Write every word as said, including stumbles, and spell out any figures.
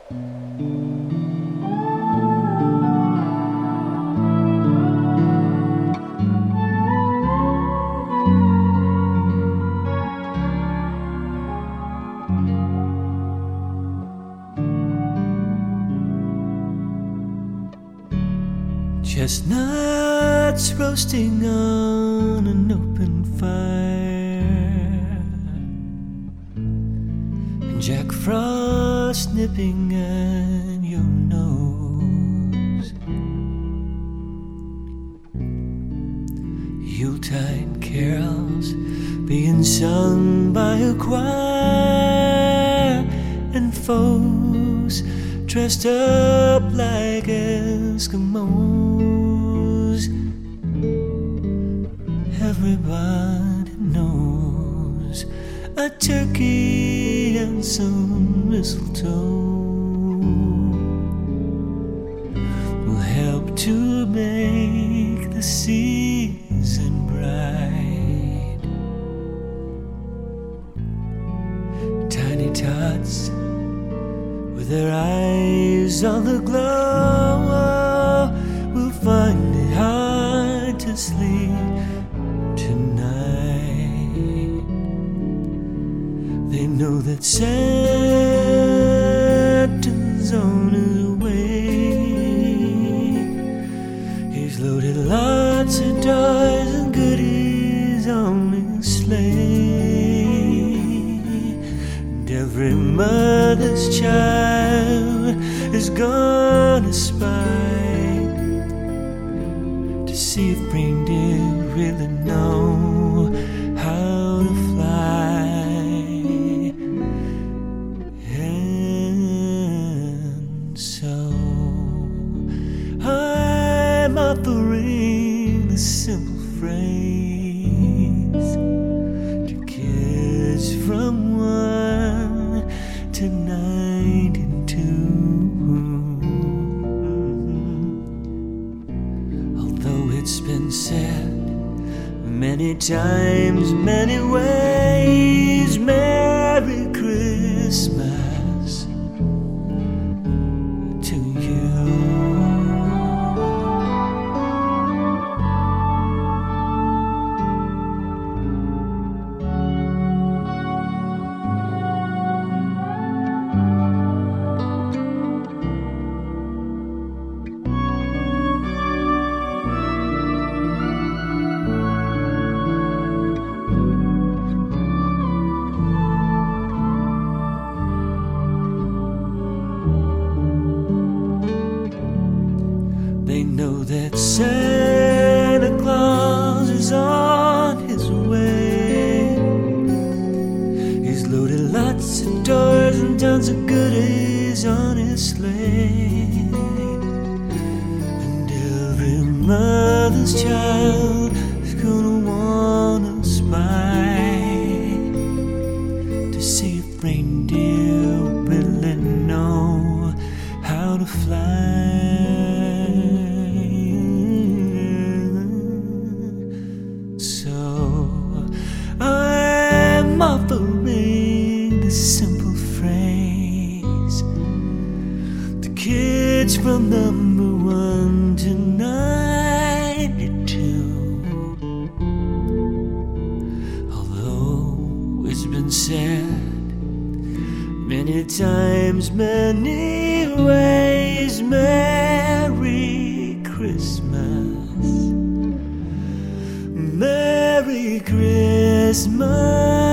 Chestnuts roasting on an open fire, and Jack Frost nipping at your nose. Yuletide carols being sung by a choir, and folks dressed up like Eskimos. Everybody knows a turkey and some mistletoe will help to make the season bright. Tiny tots with their eyes on the glow will find it hard to sleep tonight. They know that Santa's on his way. He's loaded lots of toys and goodies on his sleigh, and every mother's child is gonna spy to see if reindeer really know how to fly. And so I'm offering a simple phrase to kids from one to ninety-two. Although it's been said many times, many ways, Merry Christmas to you. They know that Santa Claus is on his way. He's loaded lots of toys and tons of goodies on his sleigh, and every mother's child is gonna wanna spy to see if reindeer really know how to fly. I'm offering a simple phrase to kids from number one to ninety-two. Although it's been said many times, many ways, Merry Christmas, Merry Christmas.